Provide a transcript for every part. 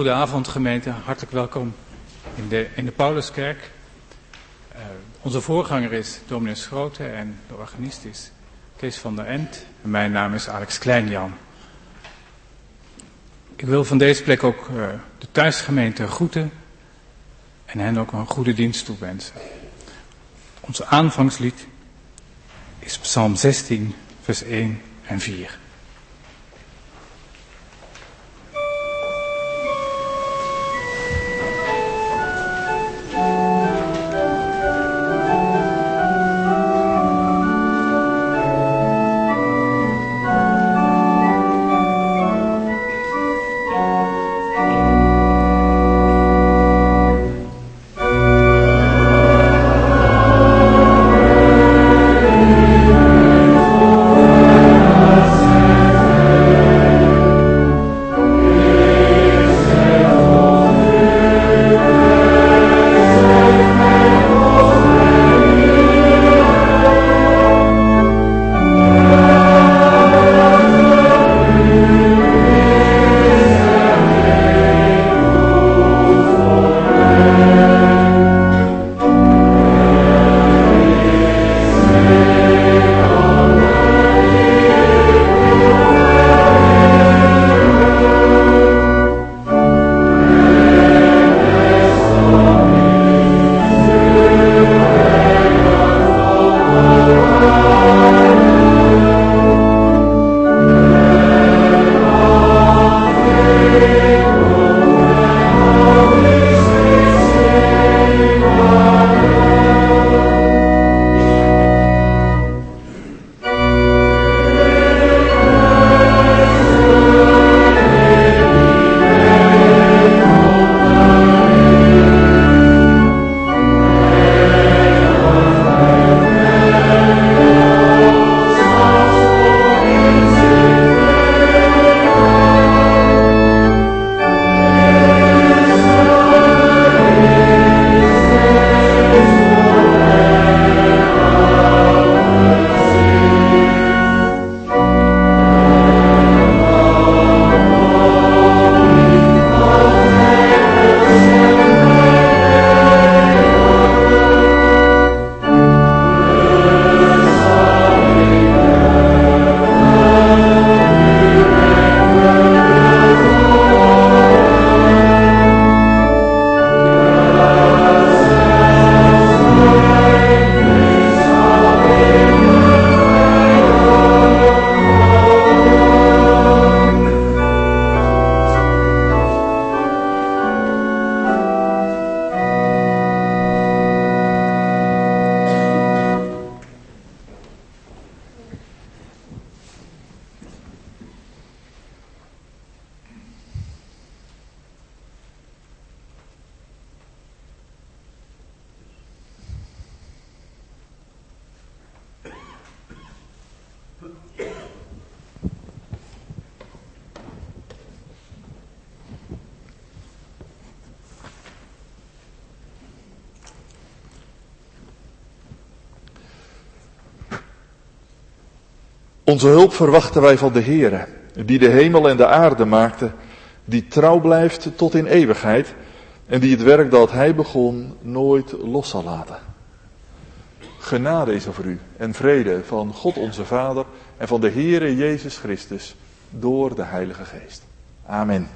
Goedenavond gemeente, hartelijk welkom in de Pauluskerk. Onze voorganger is dominee Schoten en de organist is Kees van der End. En mijn naam is Alex Kleinjan. Ik wil van deze plek ook de thuisgemeente groeten en hen ook een goede dienst toewensen. Ons aanvangslied is Psalm 16, vers 1 en 4. Onze hulp verwachten wij van de Heere, die de hemel en de aarde maakte, die trouw blijft tot in eeuwigheid en die het werk dat Hij begon nooit los zal laten. Genade is over u en vrede van God onze Vader en van de Heere Jezus Christus door de Heilige Geest. Amen.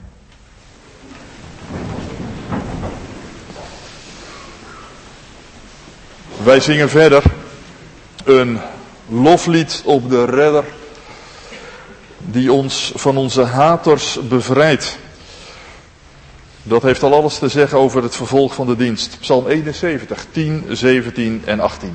Wij zingen verder een loflied op de Redder die ons van onze haters bevrijdt. Dat heeft al alles te zeggen over het vervolg van de dienst. Psalm 71, 10, 17 en 18.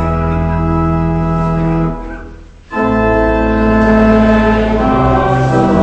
Oh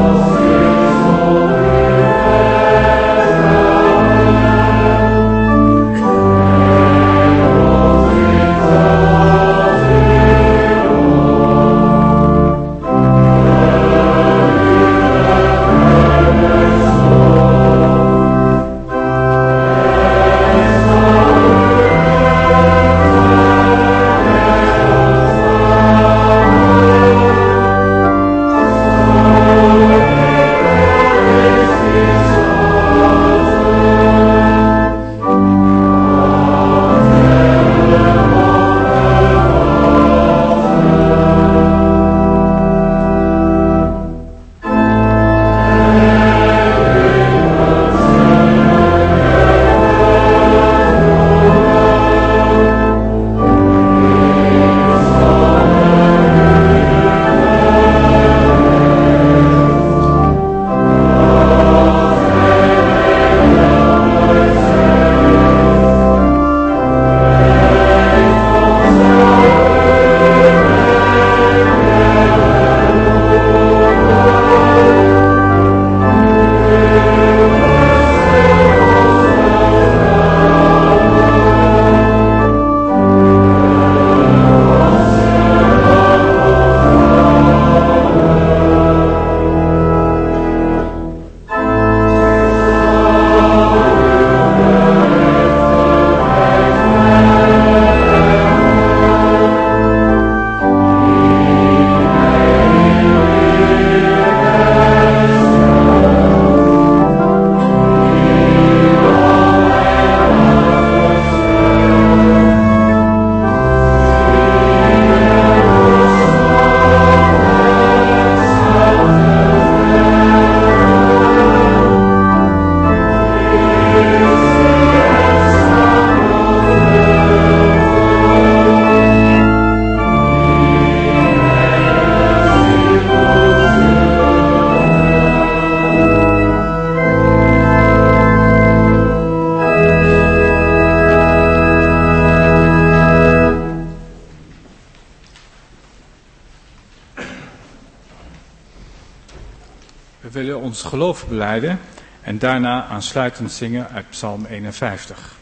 We willen ons geloof belijden en daarna aansluitend zingen uit Psalm 51.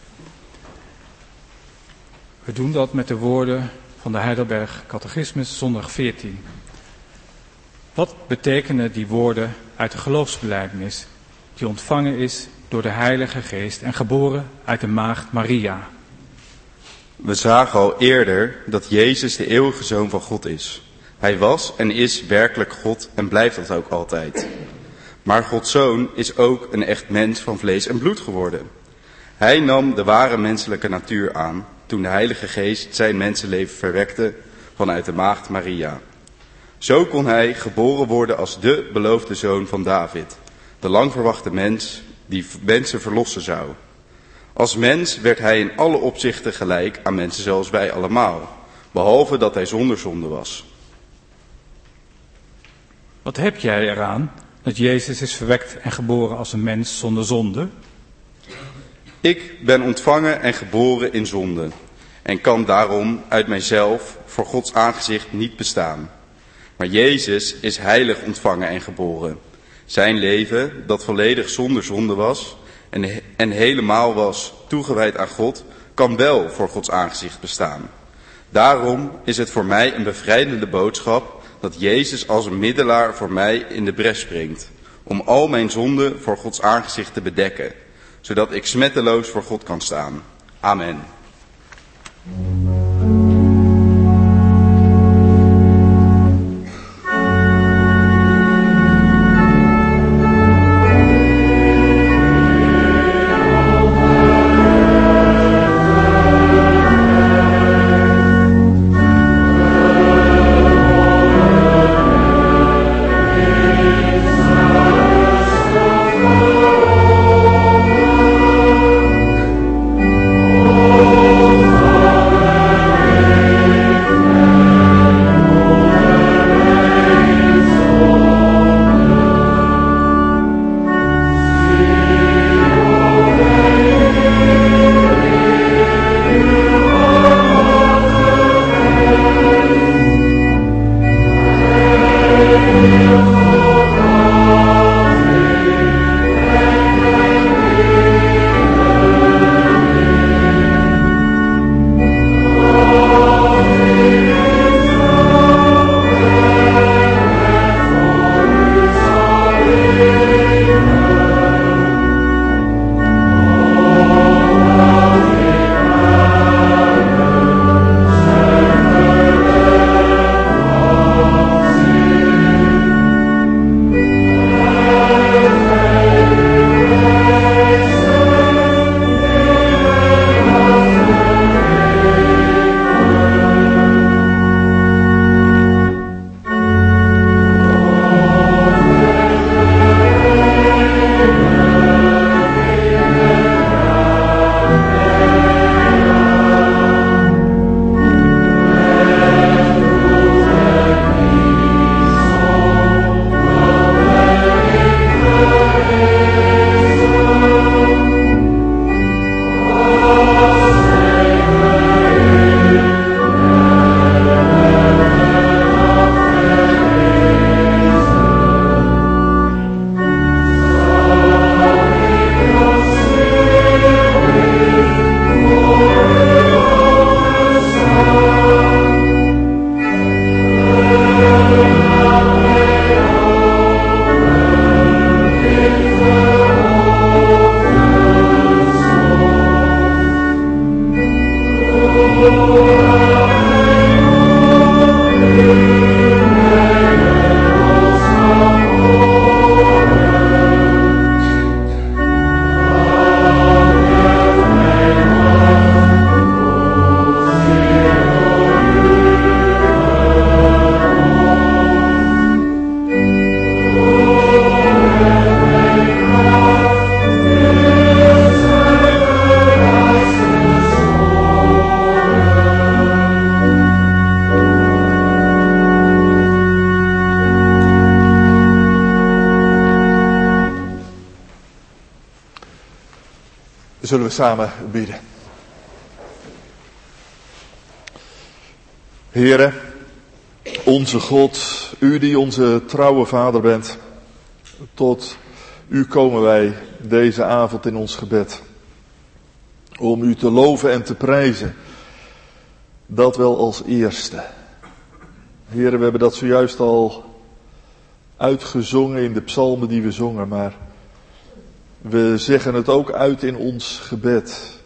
We doen dat met de woorden van de Heidelberg Catechismus, zondag 14. Wat betekenen die woorden uit de geloofsbelijdenis die ontvangen is door de Heilige Geest en geboren uit de maagd Maria? We zagen al eerder dat Jezus de eeuwige Zoon van God is. Hij was en is werkelijk God en blijft dat ook altijd. Maar Gods Zoon is ook een echt mens van vlees en bloed geworden. Hij nam de ware menselijke natuur aan toen de Heilige Geest zijn mensenleven verwekte vanuit de maagd Maria. Zo kon hij geboren worden als de beloofde zoon van David, de lang verwachte mens die mensen verlossen zou. Als mens werd hij in alle opzichten gelijk aan mensen zoals wij allemaal, behalve dat hij zonder zonde was. Wat heb jij eraan dat Jezus is verwekt en geboren als een mens zonder zonde? Ik ben ontvangen en geboren in zonde en kan daarom uit mijzelf voor Gods aangezicht niet bestaan. Maar Jezus is heilig ontvangen en geboren. Zijn leven, dat volledig zonder zonde was en helemaal was toegewijd aan God, kan wel voor Gods aangezicht bestaan. Daarom is het voor mij een bevrijdende boodschap dat Jezus als een middelaar voor mij in de bres springt, om al mijn zonden voor Gods aangezicht te bedekken, zodat ik smetteloos voor God kan staan. Amen. Zullen we samen bidden. Heere, onze God, u die onze trouwe Vader bent, Tot u komen wij deze avond in ons gebed. Om u te loven en te prijzen. Dat wel als eerste. Heren, we hebben dat zojuist al uitgezongen in de psalmen die we zongen, maar we zeggen het ook uit in ons gebed.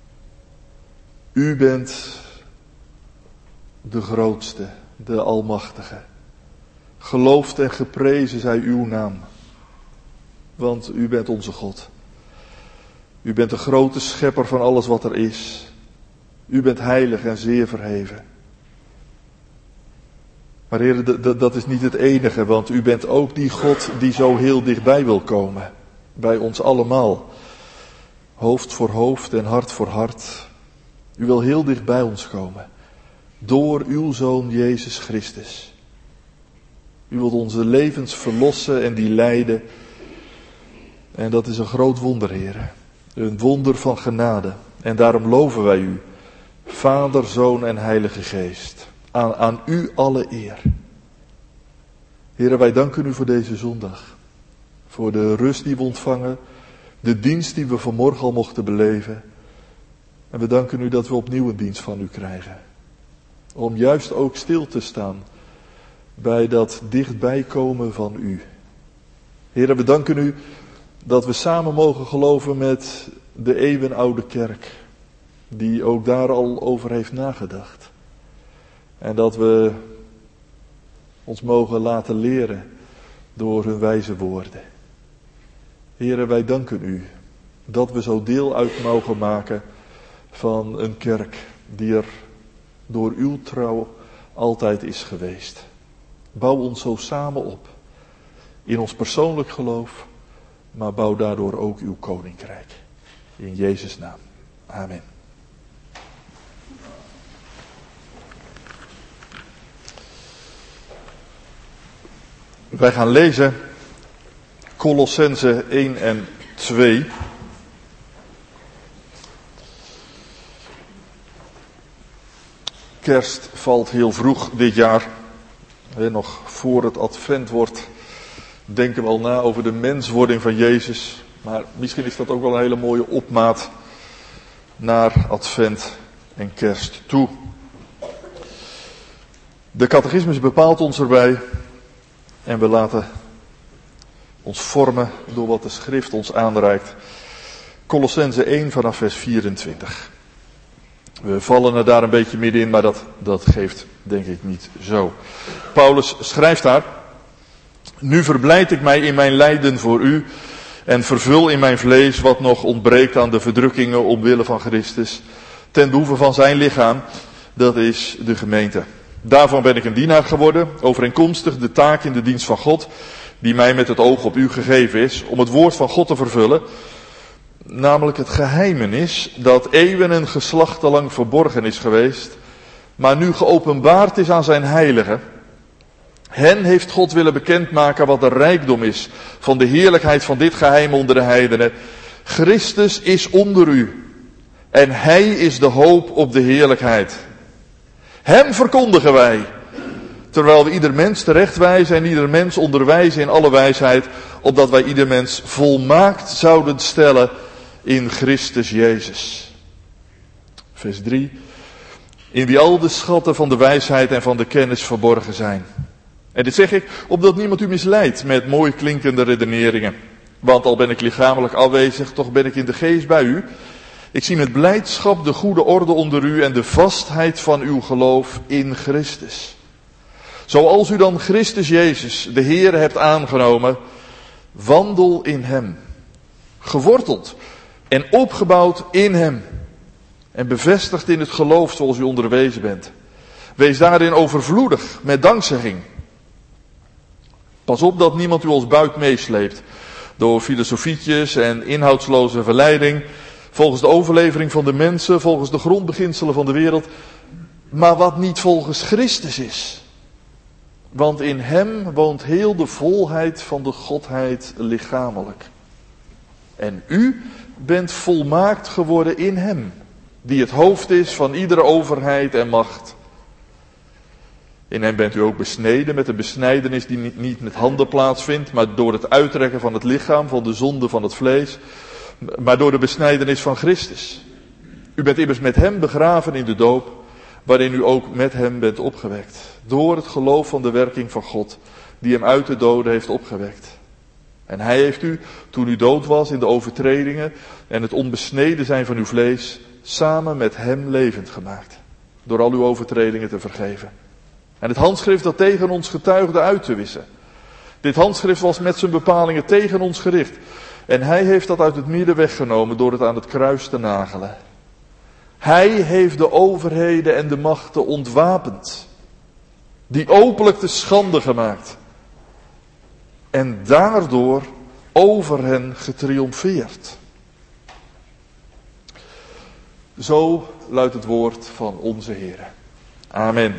U bent de grootste, de almachtige. Geloofd en geprezen zij uw naam, want u bent onze God. U bent de grote schepper van alles wat er is. U bent heilig en zeer verheven. Maar Heer, dat is niet het enige, want u bent ook die God die zo heel dichtbij wil komen. Bij ons allemaal. Hoofd voor hoofd en hart voor hart. U wil heel dicht bij ons komen. Door uw Zoon Jezus Christus. U wilt onze levens verlossen en die leiden. En dat is een groot wonder, Heer. Een wonder van genade. En daarom loven wij u. Vader, Zoon en Heilige Geest. Aan u alle eer. Heren, wij danken u voor deze zondag. Voor de rust die we ontvangen. De dienst die we vanmorgen al mochten beleven. En we danken u dat we opnieuw een dienst van u krijgen. Om juist ook stil te staan. Bij dat dichtbij komen van u. Heren, we danken u dat we samen mogen geloven met de eeuwenoude kerk. Die ook daar al over heeft nagedacht. En dat we ons mogen laten leren door hun wijze woorden. Heren, wij danken u dat we zo deel uit mogen maken van een kerk die er door uw trouw altijd is geweest. Bouw ons zo samen op in ons persoonlijk geloof, maar bouw daardoor ook uw koninkrijk. In Jezus' naam. Amen. Wij gaan lezen Kolossenzen 1 en 2. Kerst valt heel vroeg dit jaar. Nog voor het advent wordt, denken we al na over de menswording van Jezus. Maar misschien is dat ook wel een hele mooie opmaat naar advent en kerst toe. De catechismus bepaalt ons erbij. En we laten ons vormen door wat de schrift ons aanreikt. Kolossenzen 1 vanaf vers 24. We vallen er daar een beetje middenin, maar dat geeft denk ik niet zo. Paulus schrijft daar: Nu verblijd ik mij in mijn lijden voor u en vervul in mijn vlees wat nog ontbreekt aan de verdrukkingen omwille van Christus, ten behoeve van zijn lichaam, dat is de gemeente. Daarvan ben ik een dienaar geworden, overeenkomstig de taak in de dienst van God, die mij met het oog op u gegeven is, om het woord van God te vervullen, namelijk het geheimenis dat eeuwen en geslachten lang verborgen is geweest, maar nu geopenbaard is aan zijn heiligen. Hen heeft God willen bekendmaken wat de rijkdom is van de heerlijkheid van dit geheim onder de heidenen. Christus is onder u en hij is de hoop op de heerlijkheid. Hem verkondigen wij, terwijl we ieder mens terechtwijzen en ieder mens onderwijzen in alle wijsheid, opdat wij ieder mens volmaakt zouden stellen in Christus Jezus. Vers 3. In wie al de schatten van de wijsheid en van de kennis verborgen zijn. En dit zeg ik, opdat niemand u misleidt met mooi klinkende redeneringen. Want al ben ik lichamelijk afwezig, toch ben ik in de geest bij u. Ik zie met blijdschap de goede orde onder u en de vastheid van uw geloof in Christus. Zoals u dan Christus Jezus, de Heer, hebt aangenomen, wandel in hem. Geworteld en opgebouwd in hem. En bevestigd in het geloof zoals u onderwezen bent. Wees daarin overvloedig met dankzegging. Pas op dat niemand u als buit meesleept. Door filosofietjes en inhoudsloze verleiding. Volgens de overlevering van de mensen, volgens de grondbeginselen van de wereld. Maar wat niet volgens Christus is. Want in hem woont heel de volheid van de Godheid lichamelijk. En u bent volmaakt geworden in hem. Die het hoofd is van iedere overheid en macht. In hem bent u ook besneden met een besnijdenis die niet met handen plaatsvindt, maar door het uitrekken van het lichaam, van de zonde van het vlees, maar door de besnijdenis van Christus. U bent immers met hem begraven in de doop, waarin u ook met hem bent opgewekt. Door het geloof van de werking van God, die hem uit de doden heeft opgewekt. En hij heeft u, toen u dood was in de overtredingen en het onbesneden zijn van uw vlees, samen met hem levend gemaakt. Door al uw overtredingen te vergeven. En het handschrift dat tegen ons getuigde uit te wissen. Dit handschrift was met zijn bepalingen tegen ons gericht. En hij heeft dat uit het midden weggenomen door het aan het kruis te nagelen. Hij heeft de overheden en de machten ontwapend. Die openlijk te schande gemaakt. En daardoor over hen getriomfeerd. Zo luidt het woord van onze Heer. Amen.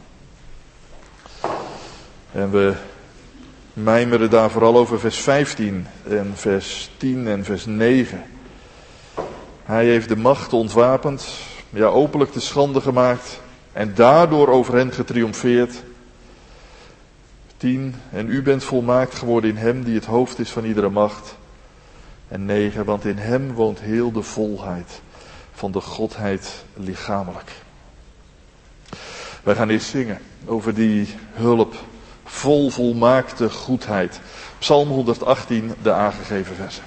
En we mijmeren daar vooral over vers 15 en vers 10 en vers 9. Hij heeft de macht ontwapend, ja openlijk te schande gemaakt en daardoor over hen getriomfeerd. 10. En u bent volmaakt geworden in hem die het hoofd is van iedere macht. En 9. Want in hem woont heel de volheid van de Godheid lichamelijk. Wij gaan eerst zingen over die hulp, vol volmaakte goedheid. Psalm 118, de aangegeven versen.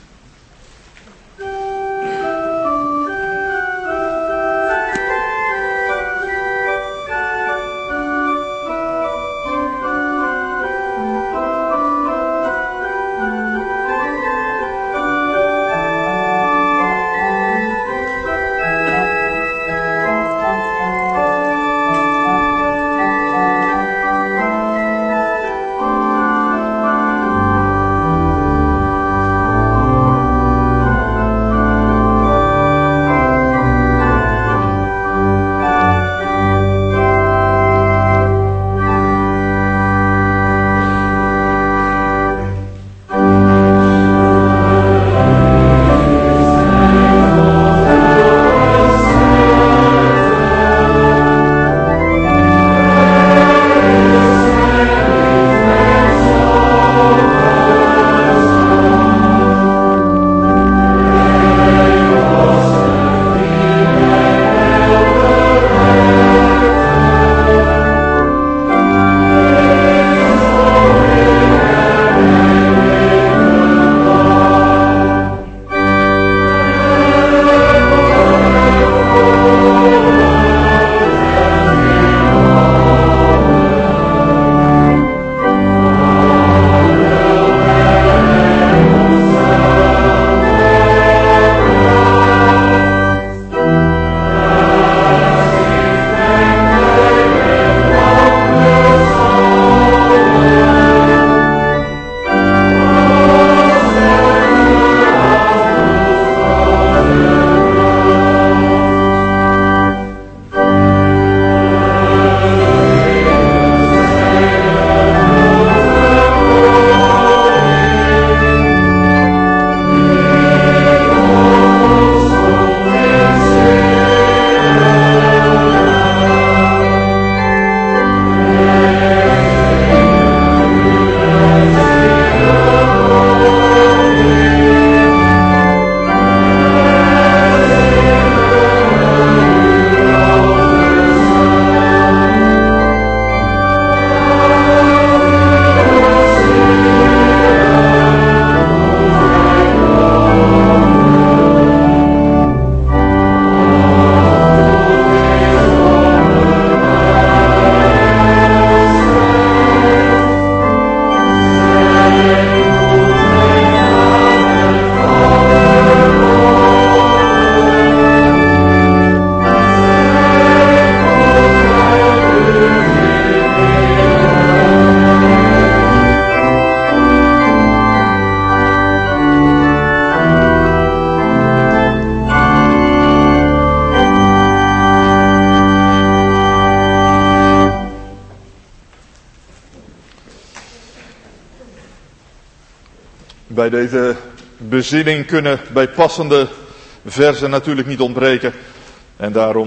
Bij deze bezinning kunnen bij passende versen natuurlijk niet ontbreken. En daarom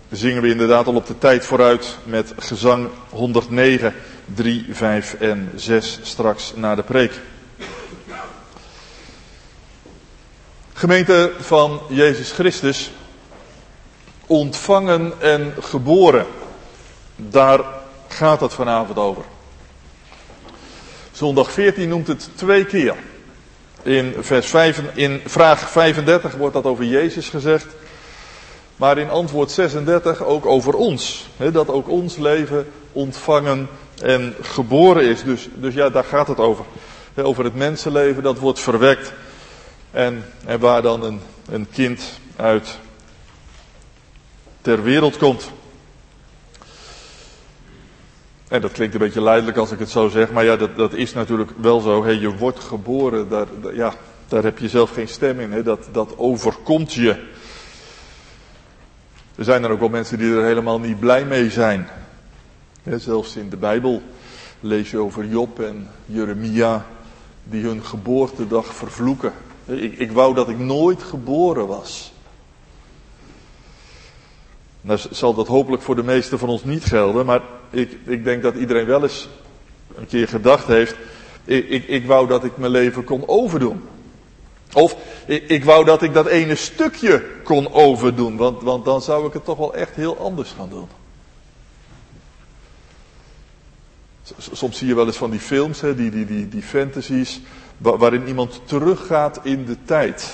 zingen we inderdaad al op de tijd vooruit met gezang 109, 3, 5 en 6 straks na de preek. Gemeente van Jezus Christus, ontvangen en geboren, daar gaat het vanavond over. Zondag 14 noemt het 2 keer. In vraag 35 wordt dat over Jezus gezegd. Maar in antwoord 36 ook over ons. Dat ook ons leven ontvangen en geboren is. Dus ja, daar gaat het over. Over het mensenleven dat wordt verwekt. En waar dan een kind uit ter wereld komt. En dat klinkt een beetje lijdelijk als ik het zo zeg. Maar ja, dat is natuurlijk wel zo. Je wordt geboren. Daar heb je zelf geen stem in. Dat overkomt je. Er zijn er ook wel mensen die er helemaal niet blij mee zijn. Zelfs in de Bijbel lees je over Job en Jeremia die hun geboortedag vervloeken. Ik wou dat ik nooit geboren was. Nou zal dat hopelijk voor de meesten van ons niet gelden, maar ik denk dat iedereen wel eens een keer gedacht heeft, ik wou dat ik mijn leven kon overdoen. Of ik wou dat ik dat ene stukje kon overdoen, want dan zou ik het toch wel echt heel anders gaan doen. Soms zie je wel eens van die films, die fantasies, waarin iemand teruggaat in de tijd.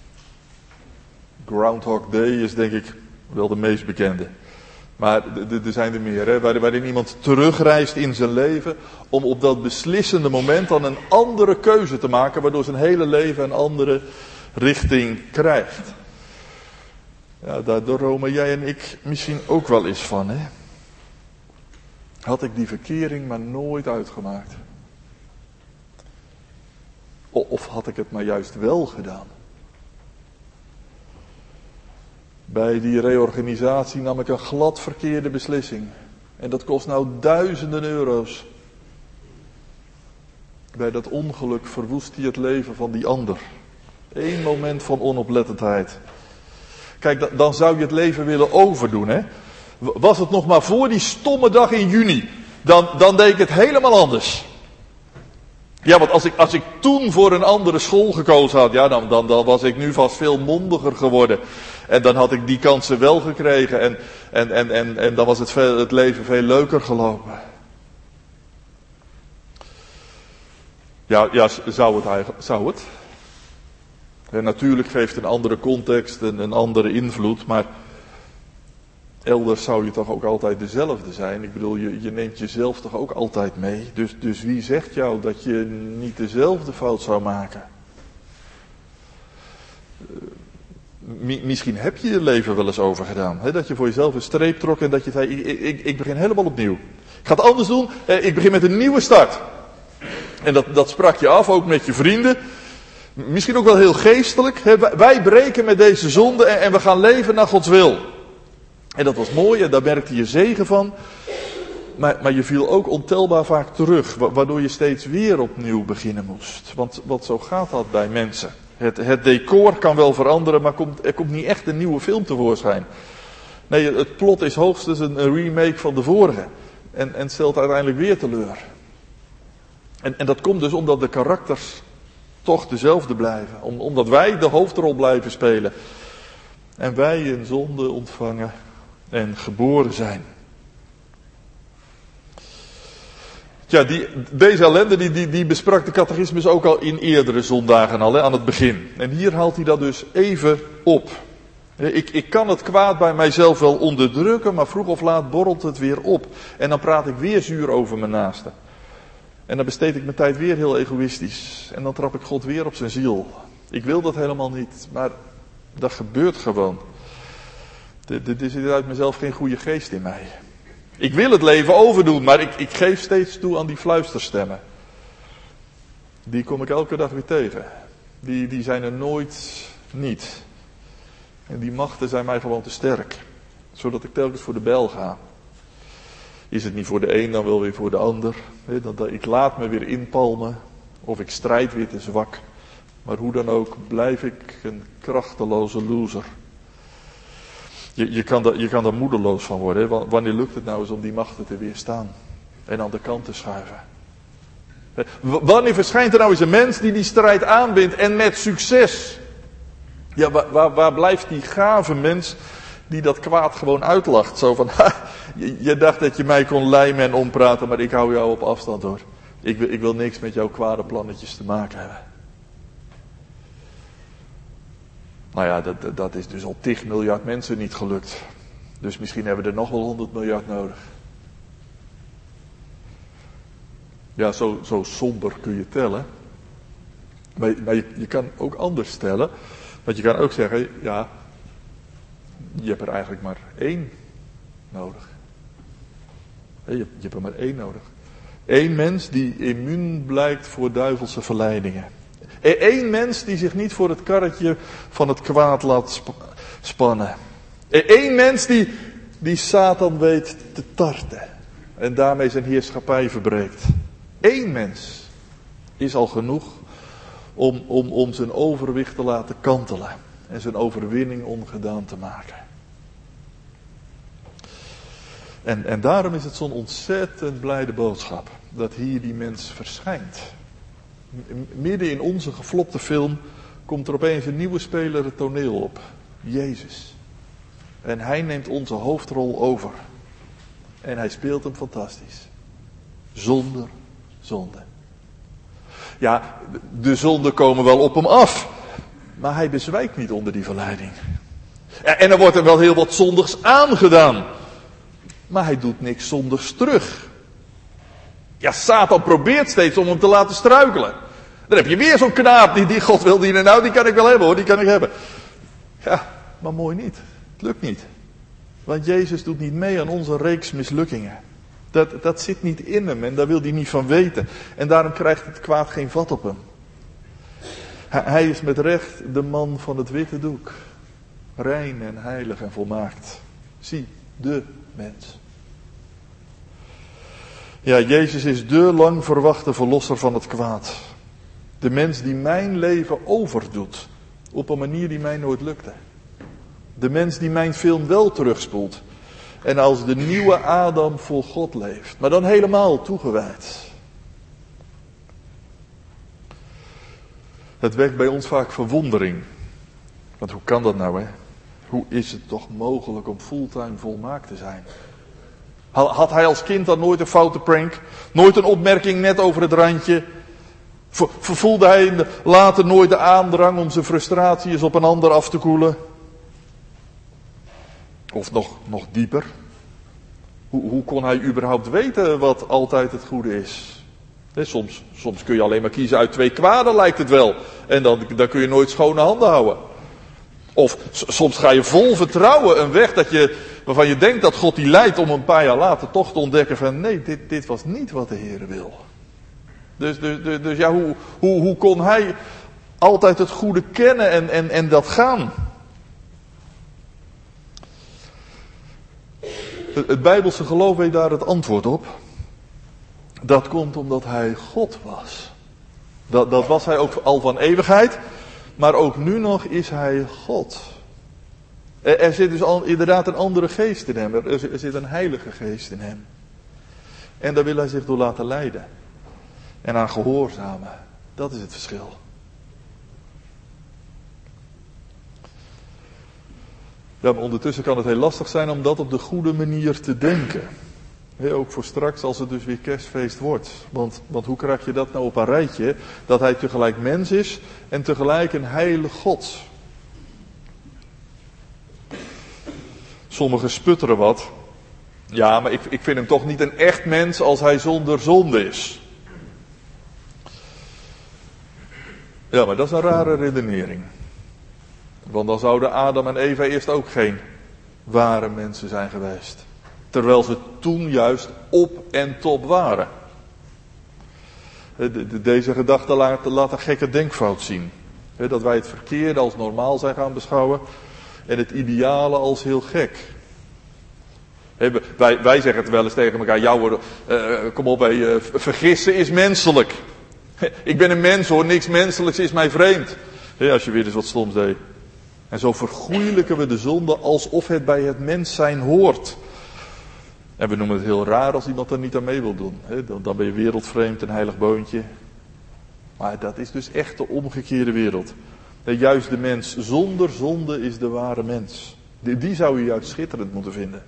Groundhog Day is denk ik wel de meest bekende. Maar er zijn er meer, waarin iemand terugreist in zijn leven om op dat beslissende moment dan een andere keuze te maken, waardoor zijn hele leven een andere richting krijgt. Ja, daar dromen jij en ik misschien ook wel eens van, hè? Had ik die verkering maar nooit uitgemaakt? Of had ik het maar juist wel gedaan? Bij die reorganisatie nam ik een glad verkeerde beslissing. En dat kost nou duizenden euro's. Bij dat ongeluk verwoest hij het leven van die ander. 1 moment van onoplettendheid. Kijk, dan zou je het leven willen overdoen, hè? Was het nog maar voor die stomme dag in juni, dan deed ik het helemaal anders. Ja, want als ik toen voor een andere school gekozen had, ja, dan was ik nu vast veel mondiger geworden. En dan had ik die kansen wel gekregen en dan was het leven veel leuker gelopen. Ja, zou het? En natuurlijk geeft een andere context een andere invloed, maar elders zou je toch ook altijd dezelfde zijn. Ik bedoel, je neemt jezelf toch ook altijd mee. Dus wie zegt jou dat je niet dezelfde fout zou maken? Misschien heb je je leven wel eens overgedaan. Hè? Dat je voor jezelf een streep trok en dat je zei, ik begin helemaal opnieuw. Ik ga het anders doen, ik begin met een nieuwe start. En dat sprak je af, ook met je vrienden. Misschien ook wel heel geestelijk. Hè? Wij breken met deze zonde en we gaan leven naar Gods wil. En dat was mooi en daar merkte je zegen van. Maar je viel ook ontelbaar vaak terug, waardoor je steeds weer opnieuw beginnen moest. Want zo gaat dat bij mensen. Het decor kan wel veranderen, maar er komt niet echt een nieuwe film tevoorschijn. Nee, het plot is hoogstens een remake van de vorige. En stelt uiteindelijk weer teleur. En dat komt dus omdat de karakters toch dezelfde blijven. Omdat wij de hoofdrol blijven spelen. En wij in zonde ontvangen en geboren zijn. Ja, deze ellende die besprak de catechismus ook al in eerdere zondagen al, aan het begin. En hier haalt hij dat dus even op. Ik kan het kwaad bij mijzelf wel onderdrukken, maar vroeg of laat borrelt het weer op. En dan praat ik weer zuur over mijn naaste. En dan besteed ik mijn tijd weer heel egoïstisch. En dan trap ik God weer op zijn ziel. Ik wil dat helemaal niet, maar dat gebeurt gewoon. Er zit uit mezelf geen goede geest in mij. Ik wil het leven overdoen, maar ik geef steeds toe aan die fluisterstemmen. Die kom ik elke dag weer tegen. Die zijn er nooit niet. En die machten zijn mij gewoon te sterk. Zodat ik telkens voor de bijl ga. Is het niet voor de een, dan wel weer voor de ander. Ik laat me weer inpalmen. Of ik strijd weer te zwak. Maar hoe dan ook, blijf ik een krachteloze loser. Je kan daar moedeloos van worden. Hè? Wanneer lukt het nou eens om die machten te weerstaan? En aan de kant te schuiven? Wanneer verschijnt er nou eens een mens die strijd aanbindt en met succes? Ja, waar blijft die gave mens die dat kwaad gewoon uitlacht? Zo van, je dacht dat je mij kon lijmen en ompraten, maar ik hou jou op afstand hoor. Ik wil niks met jouw kwade plannetjes te maken hebben. Nou ja, dat is dus al 10 miljard mensen niet gelukt. Dus misschien hebben we er nog wel 100 miljard nodig. Ja, zo somber kun je tellen. Maar je kan ook anders stellen. Want je kan ook zeggen, ja, je hebt er eigenlijk maar 1 nodig. Je hebt er maar 1 nodig. 1 mens die immuun blijkt voor duivelse verleidingen. 1 mens die zich niet voor het karretje van het kwaad laat spannen. 1 mens die Satan weet te tarten. En daarmee zijn heerschappij verbreekt. 1 mens is al genoeg om zijn overwicht te laten kantelen. En zijn overwinning ongedaan te maken. En daarom is het zo'n ontzettend blijde boodschap. Dat hier die mens verschijnt. Midden in onze geflopte film komt er opeens een nieuwe speler het toneel op. Jezus. En hij neemt onze hoofdrol over. En hij speelt hem fantastisch. Zonder zonde. Ja, de zonden komen wel op hem af. Maar hij bezwijkt niet onder die verleiding. En er wordt hem wel heel wat zondigs aangedaan. Maar hij doet niks zondigs terug. Ja, Satan probeert steeds om hem te laten struikelen. Dan heb je weer zo'n knaap die God wil dienen. Nou, die kan ik wel hebben hoor, die kan ik hebben. Ja, maar mooi niet. Het lukt niet. Want Jezus doet niet mee aan onze reeks mislukkingen. Dat zit niet in hem en daar wil hij niet van weten. En daarom krijgt het kwaad geen vat op hem. Hij is met recht de man van het witte doek. Rein en heilig en volmaakt. Zie, de mens. Ja, Jezus is de lang verwachte verlosser van het kwaad. De mens die mijn leven overdoet. Op een manier die mij nooit lukte. De mens die mijn film wel terugspoelt. En als de nieuwe Adam vol God leeft. Maar dan helemaal toegewijd. Het wekt bij ons vaak verwondering. Want hoe kan dat nou, hè? Hoe is het toch mogelijk om fulltime volmaakt te zijn? Had hij als kind dan nooit een foute prank? Nooit een opmerking net over het randje? Voelde hij later nooit de aandrang om zijn frustraties op een ander af te koelen? Of nog dieper? Hoe kon hij überhaupt weten wat altijd het goede is? Soms kun je alleen maar kiezen uit 2 kwaden, lijkt het wel. En dan kun je nooit schone handen houden. Of soms ga je vol vertrouwen een weg waarvan je denkt dat God die leidt om een paar jaar later toch te ontdekken van nee, dit was niet wat de Heer wil. Dus ja, hoe kon hij altijd het goede kennen en dat gaan? Het Bijbelse geloof weet daar het antwoord op. Dat komt omdat hij God was. Dat was hij ook al van eeuwigheid. Maar ook nu nog is hij God. Er zit dus inderdaad een andere geest in hem. Er zit een heilige geest in hem. En daar wil hij zich door laten leiden. En aan gehoorzamen. Dat is het verschil. Ja, maar ondertussen kan het heel lastig zijn om dat op de goede manier te denken. Ook voor straks als het dus weer kerstfeest wordt. Want hoe krijg je dat nou op een rijtje? Dat hij tegelijk mens is en tegelijk een heilige God. Sommigen sputteren wat. Ja, maar ik vind hem toch niet een echt mens als hij zonder zonde is. Ja, maar dat is een rare redenering. Want dan zouden Adam en Eva eerst ook geen ware mensen zijn geweest. Terwijl ze toen juist op en top waren. Deze gedachte laat een gekke denkfout zien. Dat wij het verkeerde als normaal zijn gaan beschouwen. En het ideale als heel gek. Wij zeggen het wel eens tegen elkaar. Kom op, vergissen is menselijk. Ik ben een mens hoor, niks menselijks is mij vreemd. Als je weer eens wat stoms deed. En zo vergoeilijken we de zonde alsof het bij het mens zijn hoort. En we noemen het heel raar als iemand er niet aan mee wil doen. Dan ben je wereldvreemd, een heilig boontje. Maar dat is dus echt de omgekeerde wereld. Juist de mens zonder zonde is de ware mens. Die zou je juist schitterend moeten vinden.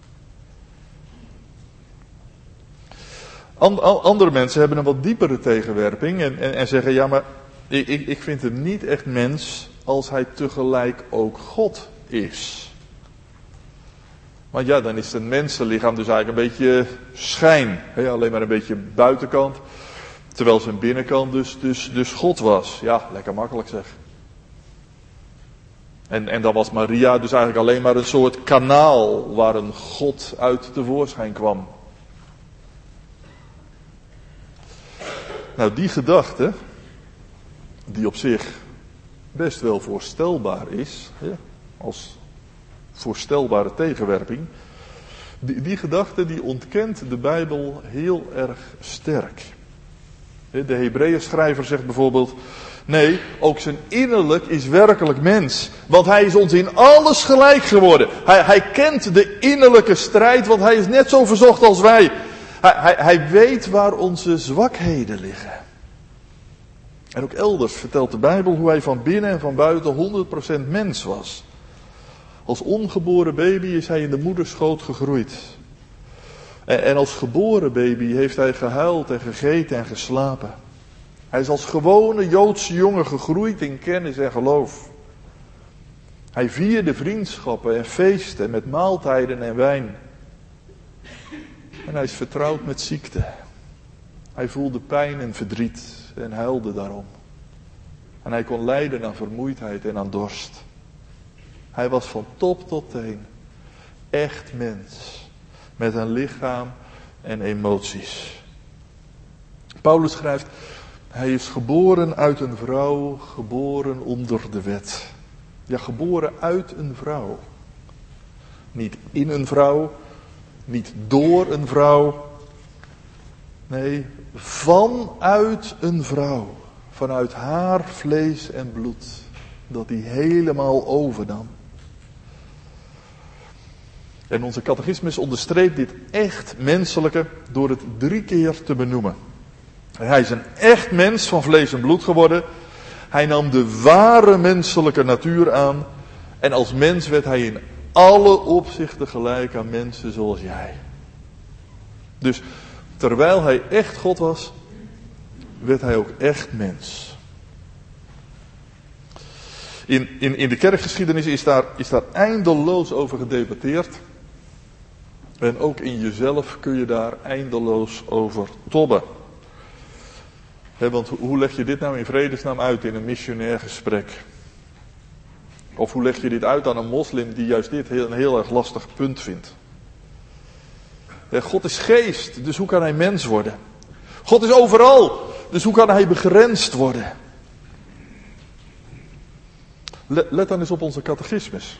Andere mensen hebben een wat diepere tegenwerping en zeggen, ja, maar ik vind hem niet echt mens als hij tegelijk ook God is. Want ja, dan is het mensenlichaam dus eigenlijk een beetje schijn. Alleen maar een beetje buitenkant. Terwijl zijn binnenkant dus God was. Ja, lekker makkelijk zeg. En dan was Maria dus eigenlijk alleen maar een soort kanaal waar een God uit tevoorschijn kwam. Nou, die gedachte, die op zich best wel voorstelbaar is, als voorstelbare tegenwerping, die gedachte die ontkent de Bijbel heel erg sterk. De Hebreeënschrijver zegt bijvoorbeeld, nee, ook zijn innerlijk is werkelijk mens. Want hij is ons in alles gelijk geworden. Hij kent de innerlijke strijd, want hij is net zo verzocht als wij. Hij weet waar onze zwakheden liggen. En ook elders vertelt de Bijbel hoe hij van binnen en van buiten 100% mens was. Als ongeboren baby is hij in de moederschoot gegroeid. En als geboren baby heeft hij gehuild en gegeten en geslapen. Hij is als gewone Joodse jongen gegroeid in kennis en geloof. Hij vierde vriendschappen en feesten met maaltijden en wijn. En hij is vertrouwd met ziekte. Hij voelde pijn en verdriet en huilde daarom. En hij kon lijden aan vermoeidheid en aan dorst. Hij was van top tot teen echt mens. Met een lichaam en emoties. Paulus schrijft, hij is geboren uit een vrouw, geboren onder de wet. Ja, geboren uit een vrouw. Niet in een vrouw, niet door een vrouw. Nee, vanuit een vrouw. Vanuit haar vlees en bloed. Dat hij helemaal overnam. En onze catechismus onderstreept dit echt menselijke door het 3 keer te benoemen. Hij is een echt mens van vlees en bloed geworden. Hij nam de ware menselijke natuur aan. En als mens werd hij in alle opzichten gelijk aan mensen zoals jij. Dus terwijl hij echt God was, werd hij ook echt mens. In de kerkgeschiedenis is daar eindeloos over gedebatteerd. En ook in jezelf kun je daar eindeloos over tobben. Want hoe leg je dit nou in vredesnaam uit in een missionair gesprek? Of hoe leg je dit uit aan een moslim die juist dit een heel erg lastig punt vindt? God is geest, dus hoe kan hij mens worden? God is overal, dus hoe kan hij begrensd worden? Let dan eens op onze catechismus.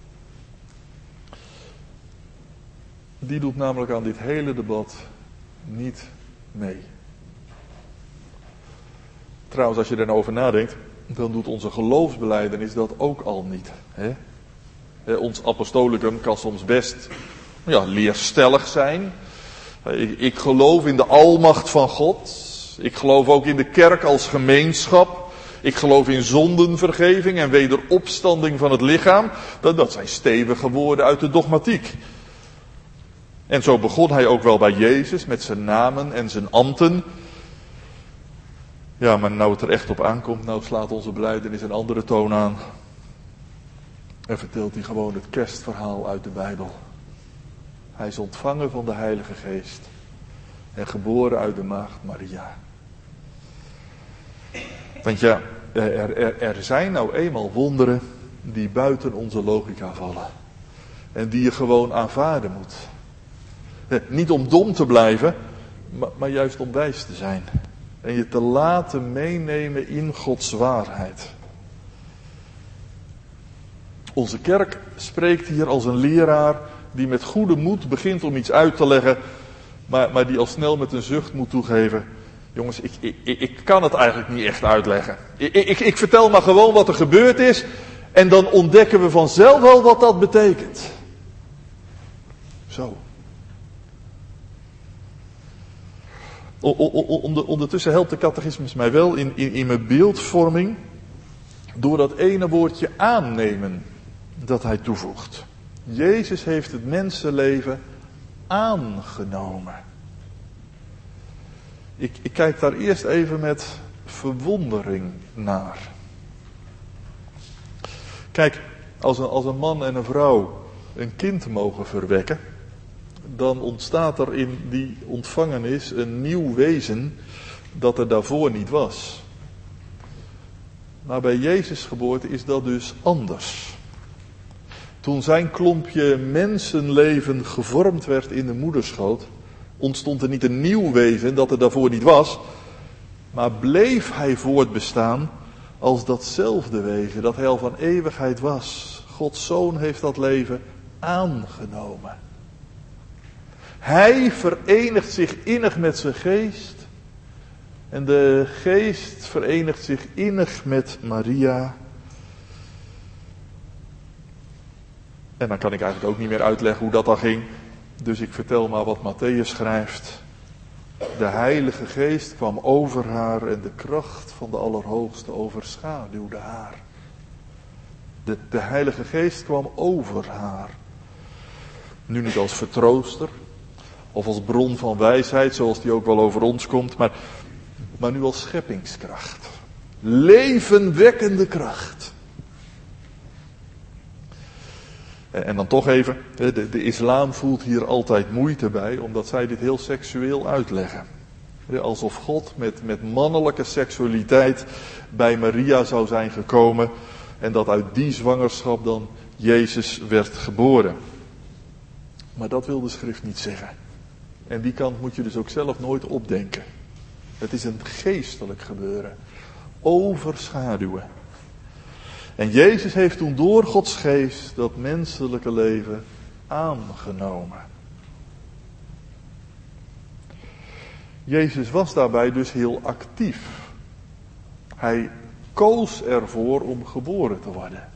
Die doet namelijk aan dit hele debat niet mee. Trouwens, als je er nou over nadenkt, dan doet onze geloofsbelijdenis dat ook al niet. Ons apostolicum kan soms best leerstellig zijn. Ik geloof in de almacht van God. Ik geloof ook in de kerk als gemeenschap. Ik geloof in zondenvergeving en wederopstanding van het lichaam. Dat zijn stevige woorden uit de dogmatiek. En zo begon hij ook wel bij Jezus met zijn namen en zijn ambten. Ja, maar nou het er echt op aankomt, nou slaat onze belijdenis een andere toon aan. En vertelt hij gewoon het kerstverhaal uit de Bijbel. Hij is ontvangen van de Heilige Geest. En geboren uit de maagd Maria. Want ja, er zijn nou eenmaal wonderen die buiten onze logica vallen. En die je gewoon aanvaarden moet. Niet om dom te blijven, maar juist om wijs te zijn. En je te laten meenemen in Gods waarheid. Onze kerk spreekt hier als een leraar die met goede moed begint om iets uit te leggen, maar die al snel met een zucht moet toegeven. Jongens, ik kan het eigenlijk niet echt uitleggen. Ik vertel maar gewoon wat er gebeurd is En dan ontdekken we vanzelf wel wat dat betekent. Zo. Ondertussen helpt de catechismus mij wel in mijn beeldvorming door dat ene woordje aannemen dat hij toevoegt. Jezus heeft het mensenleven aangenomen. Ik kijk daar eerst even met verwondering naar. Kijk, als een man en een vrouw een kind mogen verwekken, dan ontstaat er in die ontvangenis een nieuw wezen dat er daarvoor niet was. Maar bij Jezus' geboorte is dat dus anders. Toen zijn klompje mensenleven gevormd werd in de moederschoot, ontstond er niet een nieuw wezen dat er daarvoor niet was, maar bleef hij voortbestaan als datzelfde wezen dat hij al van eeuwigheid was. Gods Zoon heeft dat leven aangenomen. Hij verenigt zich innig met zijn geest. En de geest verenigt zich innig met Maria. En dan kan ik eigenlijk ook niet meer uitleggen hoe dat dan ging. Dus ik vertel maar wat Mattheüs schrijft. De Heilige Geest kwam over haar en de kracht van de Allerhoogste overschaduwde haar. De Heilige Geest kwam over haar. Nu niet als vertrooster of als bron van wijsheid, zoals die ook wel over ons komt, maar nu als scheppingskracht. Levenwekkende kracht. En dan toch even, de islam voelt hier altijd moeite bij, omdat zij dit heel seksueel uitleggen. Alsof God met mannelijke seksualiteit bij Maria zou zijn gekomen en dat uit die zwangerschap dan Jezus werd geboren. Maar dat wil de schrift niet zeggen. En die kant moet je dus ook zelf nooit opdenken. Het is een geestelijk gebeuren. Overschaduwen. En Jezus heeft toen door Gods geest dat menselijke leven aangenomen. Jezus was daarbij dus heel actief. Hij koos ervoor om geboren te worden.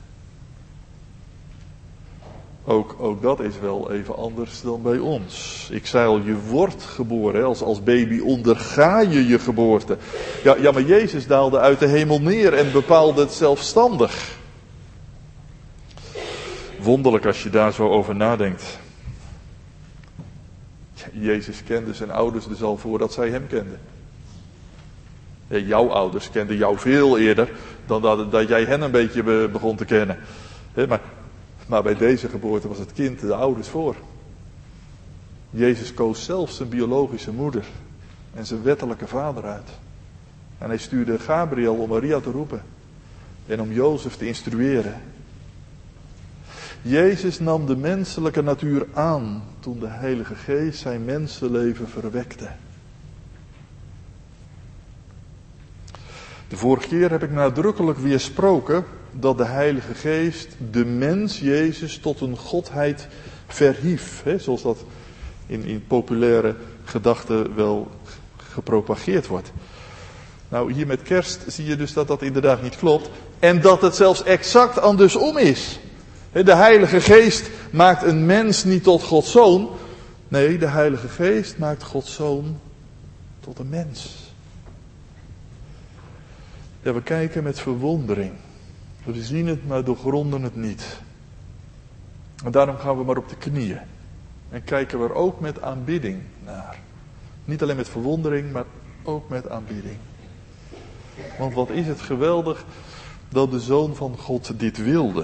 Ook dat is wel even anders dan bij ons. Ik zei al, je wordt geboren. Als baby onderga je je geboorte. Ja, maar Jezus daalde uit de hemel neer en bepaalde het zelfstandig. Wonderlijk als je daar zo over nadenkt. Jezus kende zijn ouders dus al voordat zij hem kenden. Jouw ouders kenden jou veel eerder dan dat jij hen een beetje begon te kennen. Maar bij deze geboorte was het kind de ouders voor. Jezus koos zelf zijn biologische moeder en zijn wettelijke vader uit. En hij stuurde Gabriel om Maria te roepen en om Jozef te instrueren. Jezus nam de menselijke natuur aan toen de Heilige Geest zijn mensenleven verwekte. De vorige keer heb ik nadrukkelijk weersproken dat de Heilige Geest de mens Jezus tot een godheid verhief. Zoals dat in populaire gedachten wel gepropageerd wordt. Nou, hier met kerst zie je dus dat dat inderdaad niet klopt. En dat het zelfs exact andersom is. De Heilige Geest maakt een mens niet tot Gods Zoon. Nee, de Heilige Geest maakt Gods Zoon tot een mens. Ja, we kijken met verwondering. We zien het, maar doorgronden het niet. En daarom gaan we maar op de knieën. En kijken we er ook met aanbidding naar. Niet alleen met verwondering, maar ook met aanbidding. Want wat is het geweldig dat de Zoon van God dit wilde.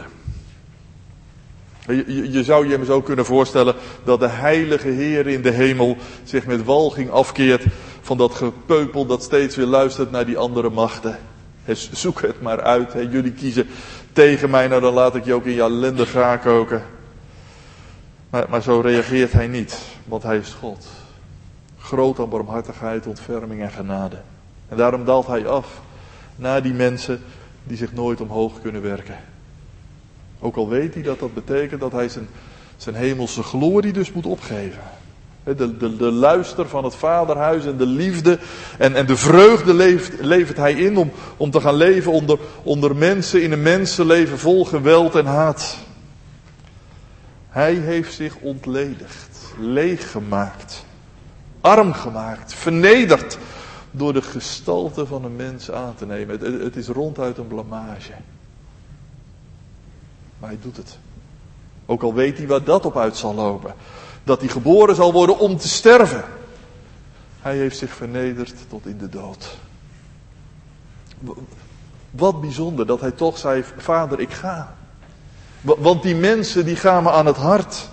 Je zou je hem zo kunnen voorstellen dat de heilige Heer in de hemel zich met walging afkeert van dat gepeupel dat steeds weer luistert naar die andere machten. Zoek het maar uit. Jullie kiezen tegen mij, nou dan laat ik je ook in je ellende graag koken. Maar zo reageert hij niet, want hij is God. Groot aan barmhartigheid, ontferming en genade. En daarom daalt hij af naar die mensen die zich nooit omhoog kunnen werken. Ook al weet hij dat dat betekent dat hij zijn hemelse glorie dus moet opgeven. De luister van het vaderhuis en de liefde en de vreugde levert hij in om te gaan leven onder mensen in een mensenleven vol geweld en haat. Hij heeft zich ontledigd, leeggemaakt, arm gemaakt, vernederd door de gestalte van een mens aan te nemen. Het is ronduit een blamage. Maar hij doet het. Ook al weet hij waar dat op uit zal lopen. Dat hij geboren zal worden om te sterven. Hij heeft zich vernederd tot in de dood. Wat bijzonder dat hij toch zei, Vader, ik ga. Want die mensen die gaan me aan het hart.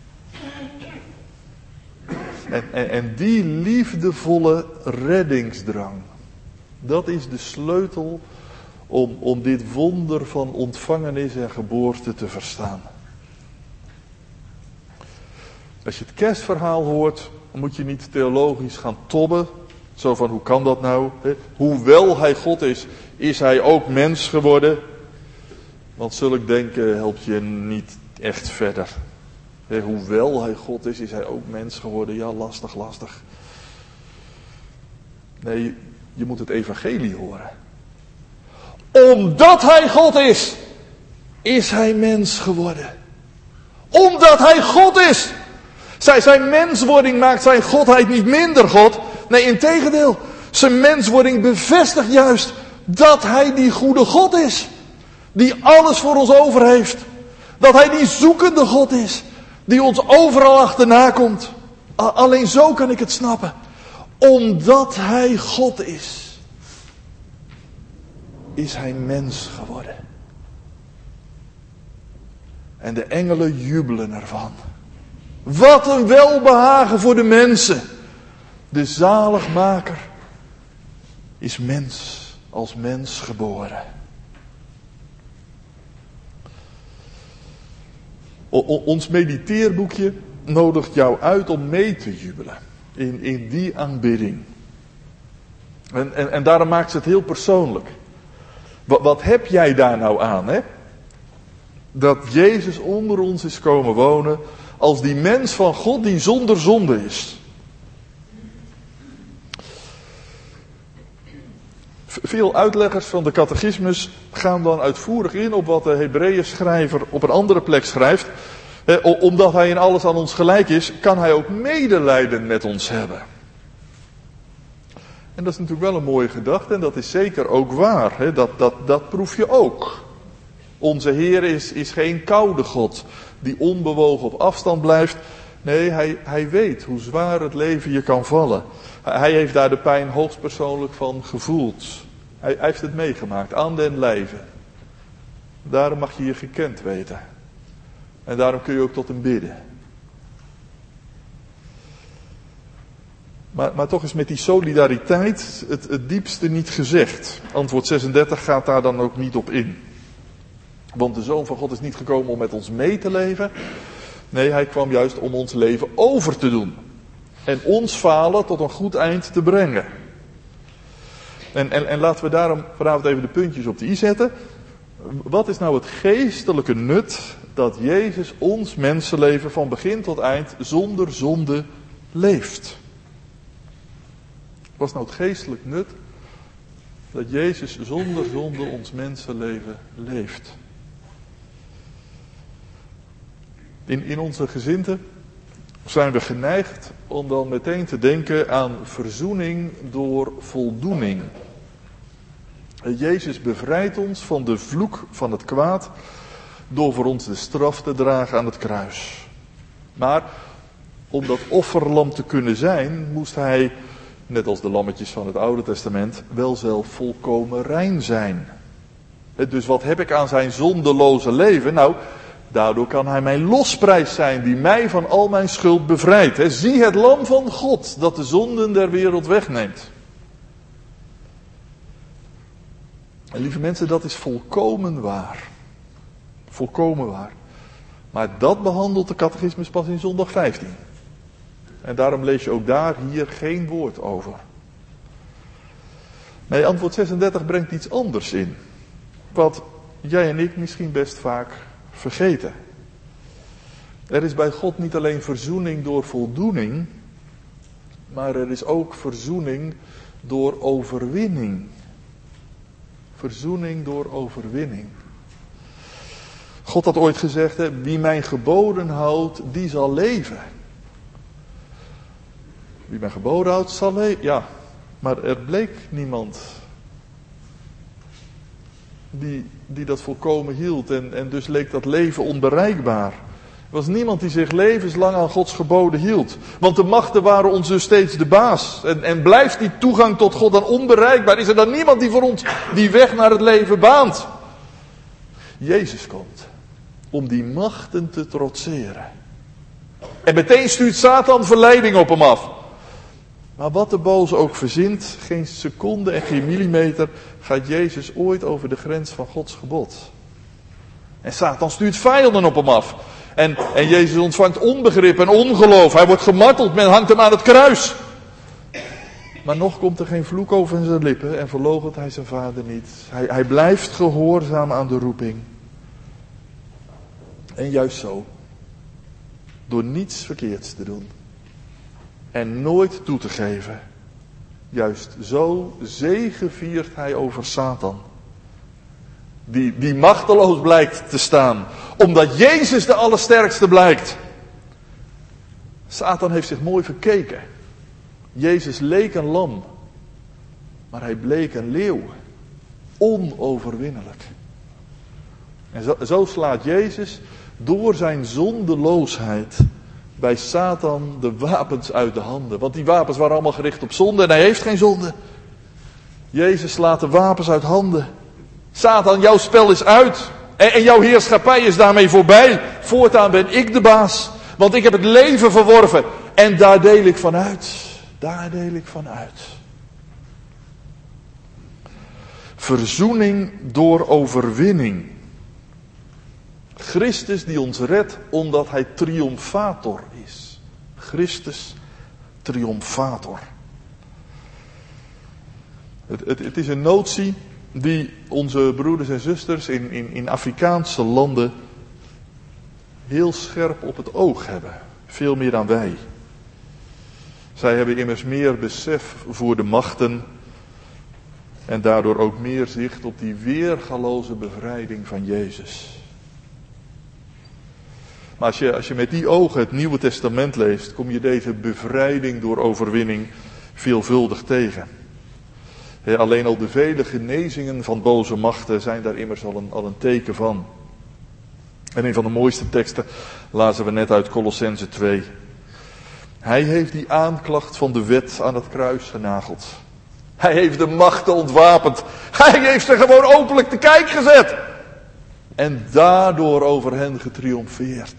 En die liefdevolle reddingsdrang. Dat is de sleutel om dit wonder van ontvangenis en geboorte te verstaan. Als je het kerstverhaal hoort, dan moet je niet theologisch gaan tobben. Zo van, hoe kan dat nou? Hoewel hij God is hij ook mens geworden. Want zulk denken helpt je niet echt verder. Hoewel hij God is hij ook mens geworden. Ja, lastig. Nee, je moet het evangelie horen. Omdat hij God is hij mens geworden. Omdat hij God is. Zijn menswording maakt zijn godheid niet minder God. Nee, integendeel. Zijn menswording bevestigt juist dat hij die goede God is. Die alles voor ons over heeft. Dat hij die zoekende God is. Die ons overal achterna komt. Alleen zo kan ik het snappen. Omdat hij God is hij mens geworden. En de engelen jubelen ervan. Wat een welbehagen voor de mensen. De zaligmaker is mens, als mens geboren. Ons mediteerboekje nodigt jou uit om mee te jubelen. In die aanbidding. En daarom maakt ze het heel persoonlijk. Wat heb jij daar nou aan, hè? Dat Jezus onder ons is komen wonen als die mens van God die zonder zonde is. Veel uitleggers van de catechismus gaan dan uitvoerig in op wat de Hebreeënschrijver op een andere plek schrijft. Omdat hij in alles aan ons gelijk is, kan hij ook medelijden met ons hebben. En dat is natuurlijk wel een mooie gedachte en dat is zeker ook waar. Hè? Dat proef je ook. Onze Heer is geen koude God die onbewogen op afstand blijft. Nee, hij weet hoe zwaar het leven je kan vallen. Hij heeft daar de pijn hoogstpersoonlijk van gevoeld. Hij heeft het meegemaakt, aan den lijve. Daarom mag je je gekend weten. En daarom kun je ook tot hem bidden. Maar toch is met die solidariteit het diepste niet gezegd. Antwoord 36 gaat daar dan ook niet op in. Want de Zoon van God is niet gekomen om met ons mee te leven. Nee, hij kwam juist om ons leven over te doen. En ons falen tot een goed eind te brengen. En laten we daarom vanavond even de puntjes op de i zetten. Wat is nou het geestelijke nut dat Jezus ons mensenleven van begin tot eind zonder zonde leeft? Wat is nou het geestelijk nut dat Jezus zonder zonde ons mensenleven leeft? In onze gezindte zijn we geneigd om dan meteen te denken aan verzoening door voldoening. Jezus bevrijdt ons van de vloek van het kwaad door voor ons de straf te dragen aan het kruis. Maar om dat offerlam te kunnen zijn, moest hij, net als de lammetjes van het Oude Testament, wel zelf volkomen rein zijn. Dus wat heb ik aan zijn zondeloze leven? Nou, daardoor kan hij mijn losprijs zijn die mij van al mijn schuld bevrijdt. Zie het lam van God dat de zonden der wereld wegneemt. En lieve mensen, dat is volkomen waar. Volkomen waar. Maar dat behandelt de catechismus pas in zondag 15. En daarom lees je ook daar hier geen woord over. Nee, antwoord 36 brengt iets anders in. Wat jij en ik misschien best vaak vergeten. Er is bij God niet alleen verzoening door voldoening, Maar er is ook verzoening door overwinning. Verzoening door overwinning. God had ooit gezegd, hè, wie mijn geboden houdt, die zal leven. Wie mijn geboden houdt, zal leven. Ja, maar er bleek niemand die dat volkomen hield. En dus leek dat leven onbereikbaar. Er was niemand die zich levenslang aan Gods geboden hield. Want de machten waren ons dus steeds de baas. En blijft die toegang tot God dan onbereikbaar? Is er dan niemand die voor ons die weg naar het leven baant? Jezus komt om die machten te trotseren. En meteen stuurt Satan verleiding op hem af. Maar wat de boze ook verzint, geen seconde en geen millimeter gaat Jezus ooit over de grens van Gods gebod. En Satan stuurt vijanden op hem af. En Jezus ontvangt onbegrip en ongeloof. Hij wordt gemarteld, men hangt hem aan het kruis. Maar nog komt er geen vloek over zijn lippen en verloochent hij zijn vader niet. Hij blijft gehoorzaam aan de roeping. En juist zo, door niets verkeerds te doen en nooit toe te geven, juist zo zegeviert hij over Satan. Die machteloos blijkt te staan. Omdat Jezus de allersterkste blijkt. Satan heeft zich mooi verkeken. Jezus leek een lam. Maar hij bleek een leeuw. Onoverwinnelijk. En zo slaat Jezus door zijn zondeloosheid bij Satan de wapens uit de handen. Want die wapens waren allemaal gericht op zonde en hij heeft geen zonde. Jezus slaat de wapens uit handen. Satan, jouw spel is uit. En jouw heerschappij is daarmee voorbij. Voortaan ben ik de baas. Want ik heb het leven verworven. En daar deel ik van uit. Daar deel ik van uit. Verzoening door overwinning. Christus die ons redt omdat hij triomfator is. Christus triomfator. Het is een notie die onze broeders en zusters in Afrikaanse landen heel scherp op het oog hebben. Veel meer dan wij. Zij hebben immers meer besef voor de machten en daardoor ook meer zicht op die weergaloze bevrijding van Jezus. Maar als je met die ogen het Nieuwe Testament leest, kom je deze bevrijding door overwinning veelvuldig tegen. Alleen al de vele genezingen van boze machten zijn daar immers al een teken van. En een van de mooiste teksten lazen we net uit Kolossenzen 2. Hij heeft die aanklacht van de wet aan het kruis genageld. Hij heeft de machten ontwapend. Hij heeft ze gewoon openlijk te kijk gezet. En daardoor over hen getriomfeerd.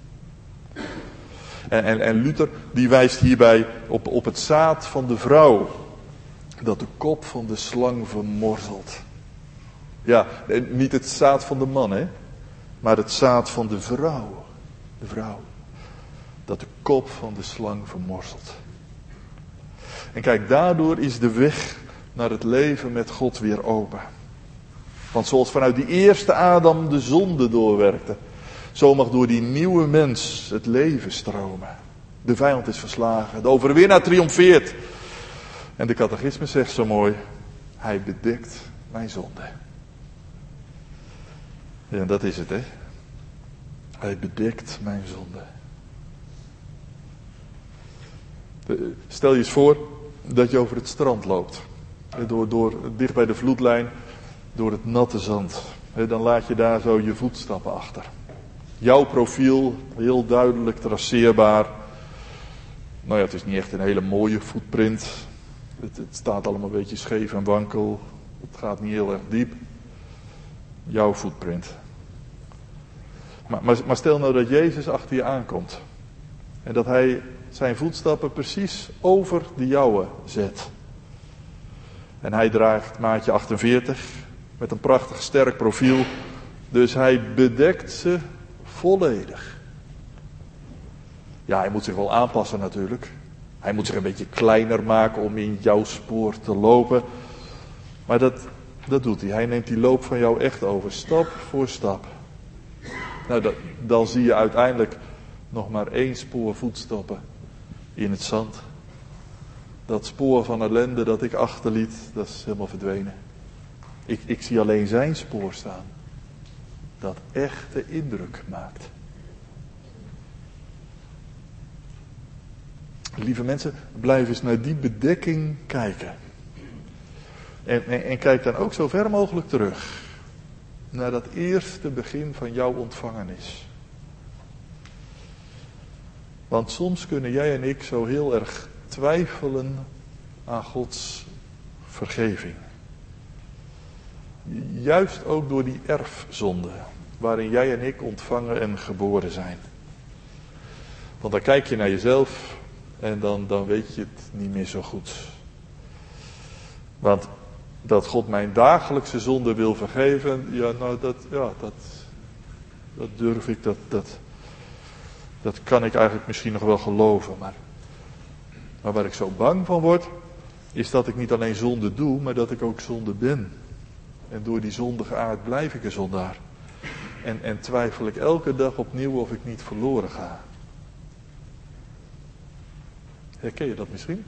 En Luther die wijst hierbij op het zaad van de vrouw. Dat de kop van de slang vermorzelt. Ja, niet het zaad van de man, hè. Maar het zaad van de vrouw. De vrouw. Dat de kop van de slang vermorzelt. En kijk, daardoor is de weg naar het leven met God weer open. Want zoals vanuit die eerste Adam de zonde doorwerkte, zo mag door die nieuwe mens het leven stromen. De vijand is verslagen, de overwinnaar triomfeert. En de catechisme zegt zo mooi, hij bedekt mijn zonde. Ja, dat is het, hè. Hij bedekt mijn zonde. Stel je eens voor dat je over het strand loopt. Door dicht bij de vloedlijn, door het natte zand. Dan laat je daar zo je voetstappen achter. Jouw profiel, heel duidelijk traceerbaar. Nou ja, het is niet echt een hele mooie footprint. Het staat allemaal een beetje scheef en wankel. Het gaat niet heel erg diep. Jouw footprint. Maar stel nou dat Jezus achter je aankomt. En dat hij zijn voetstappen precies over de jouwe zet. En hij draagt maatje 48. Met een prachtig sterk profiel. Dus hij bedekt ze volledig. Ja, hij moet zich wel aanpassen natuurlijk. Hij moet zich een beetje kleiner maken om in jouw spoor te lopen. Maar dat doet hij. Hij neemt die loop van jou echt over. Stap voor stap. Nou, dan zie je uiteindelijk nog maar 1 spoor voetstappen in het zand. Dat spoor van ellende dat ik achterliet, dat is helemaal verdwenen. Ik zie alleen zijn spoor staan. Dat echte indruk maakt. Lieve mensen, blijf eens naar die bedekking kijken. En kijk dan ook zo ver mogelijk terug. Naar dat eerste begin van jouw ontvangenis. Want soms kunnen jij en ik zo heel erg twijfelen aan Gods vergeving. Juist ook door die erfzonde, waarin jij en ik ontvangen en geboren zijn. Want dan kijk je naar jezelf en dan weet je het niet meer zo goed. Want dat God mijn dagelijkse zonde wil vergeven, dat durf ik, dat kan ik eigenlijk misschien nog wel geloven. Maar waar ik zo bang van word, is dat ik niet alleen zonde doe, maar dat ik ook zonde ben. En door die zondige aard blijf ik een zondaar. En twijfel ik elke dag opnieuw of ik niet verloren ga. Herken je dat misschien?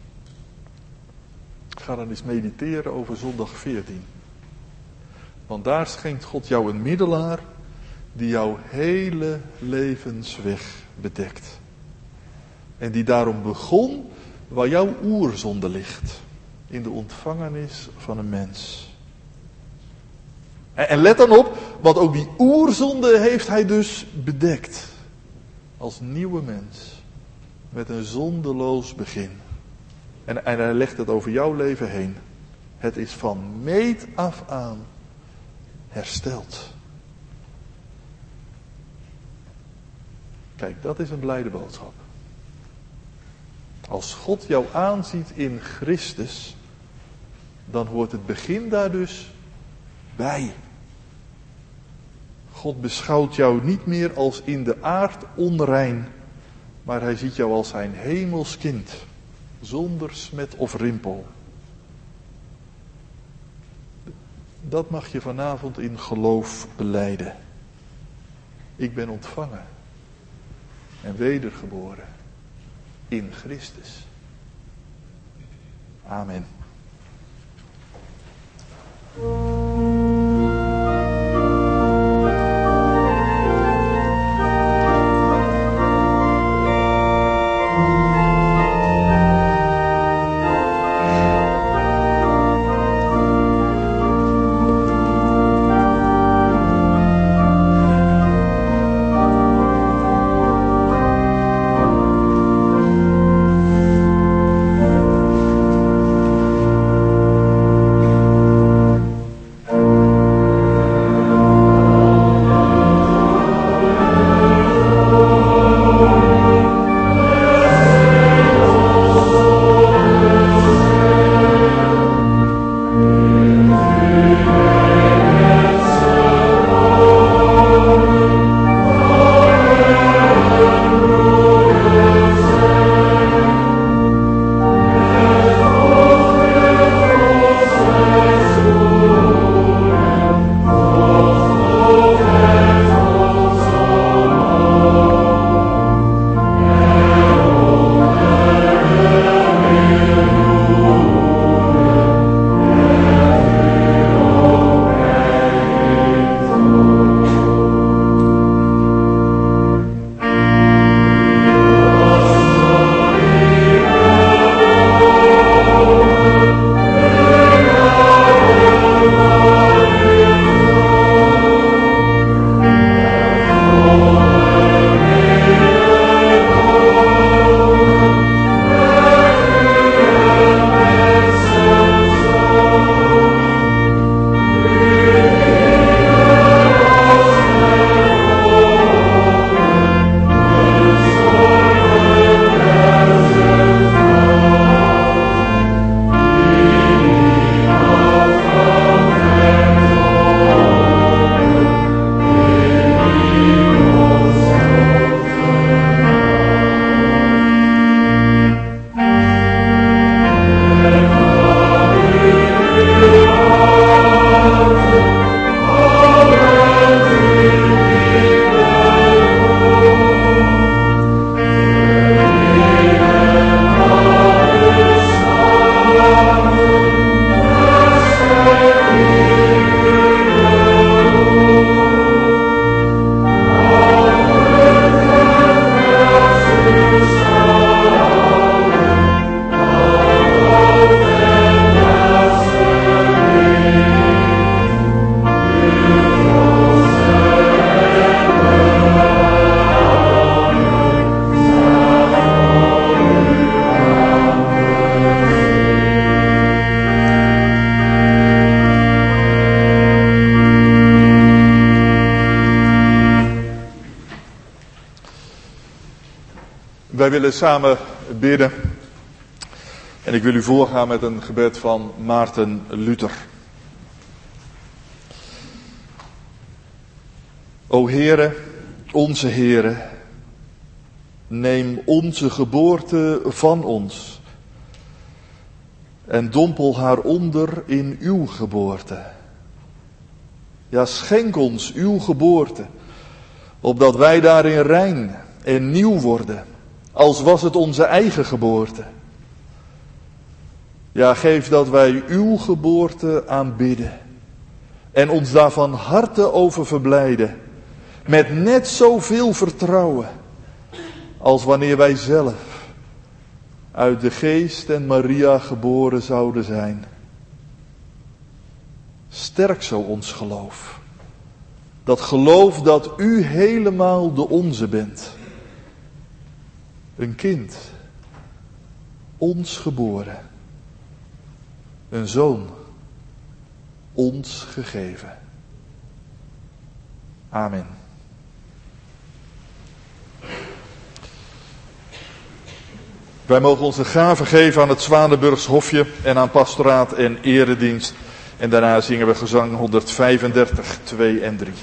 Ga dan eens mediteren over zondag 14. Want daar schenkt God jou een middelaar die jouw hele levensweg bedekt. En die daarom begon waar jouw oerzonde ligt. In de ontvangenis van een mens. En let dan op, want ook die oerzonde heeft hij dus bedekt. Als nieuwe mens. Met een zondeloos begin. En hij legt het over jouw leven heen. Het is van meet af aan hersteld. Kijk, dat is een blijde boodschap. Als God jou aanziet in Christus, dan hoort het begin daar dus bij. God beschouwt jou niet meer als in de aard onrein, maar hij ziet jou als zijn hemelskind, zonder smet of rimpel. Dat mag je vanavond in geloof belijden. Ik ben ontvangen en wedergeboren in Christus. Amen. Wij willen samen bidden. En ik wil u voorgaan met een gebed van Maarten Luther. O Heere, onze Heere, neem onze geboorte van ons en dompel haar onder in uw geboorte. Ja, schenk ons uw geboorte, opdat wij daarin rein en nieuw worden, als was het onze eigen geboorte. Ja, geef dat wij uw geboorte aanbidden en ons daar van harte over verblijden, met net zoveel vertrouwen als wanneer wij zelf uit de Geest en Maria geboren zouden zijn. Sterk zo ons geloof. Dat geloof dat u helemaal de onze bent. Een kind, ons geboren. Een zoon, ons gegeven. Amen. Wij mogen onze gaven geven aan het Zwanenburgs Hofje en aan pastoraat en eredienst. En daarna zingen we gezang 135, 2 en 3.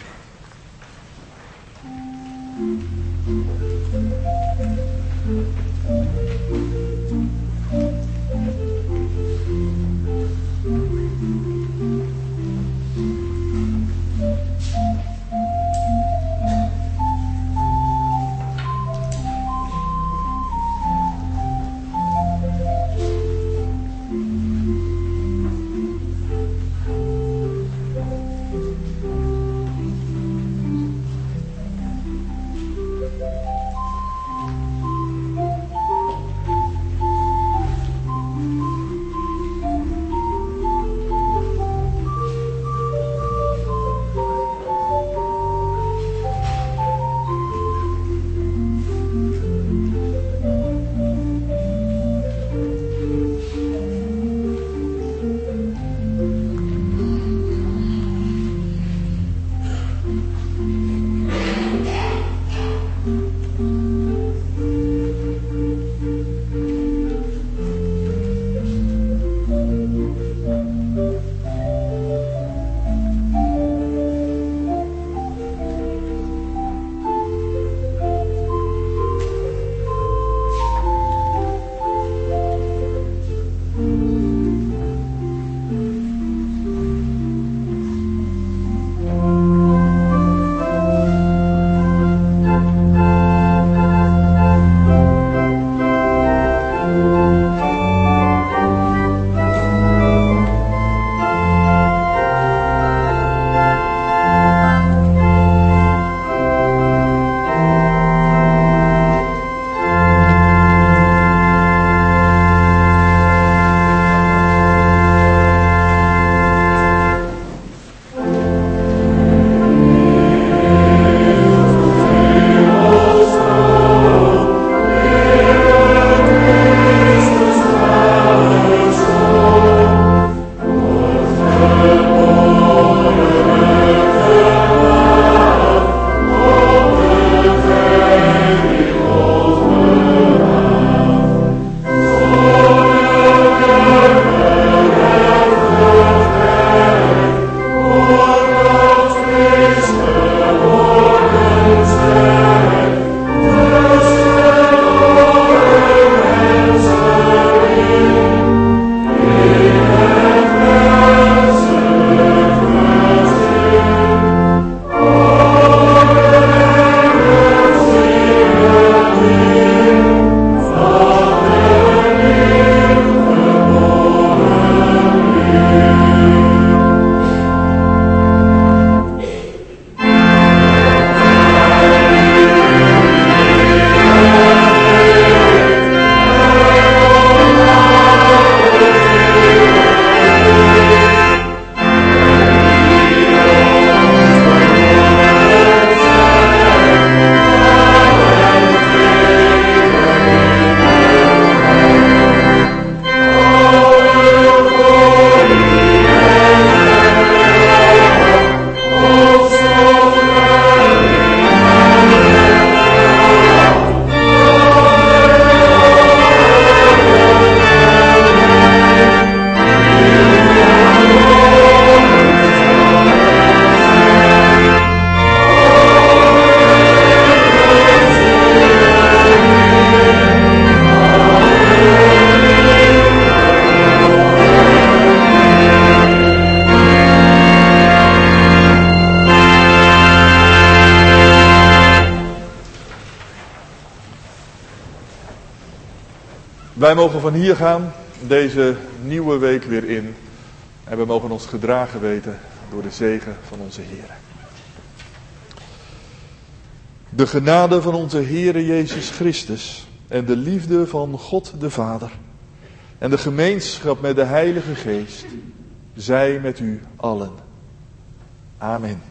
Wij mogen van hier gaan, deze nieuwe week weer in. En we mogen ons gedragen weten door de zegen van onze Heer. De genade van onze Heere Jezus Christus en de liefde van God de Vader en de gemeenschap met de Heilige Geest zij met u allen. Amen.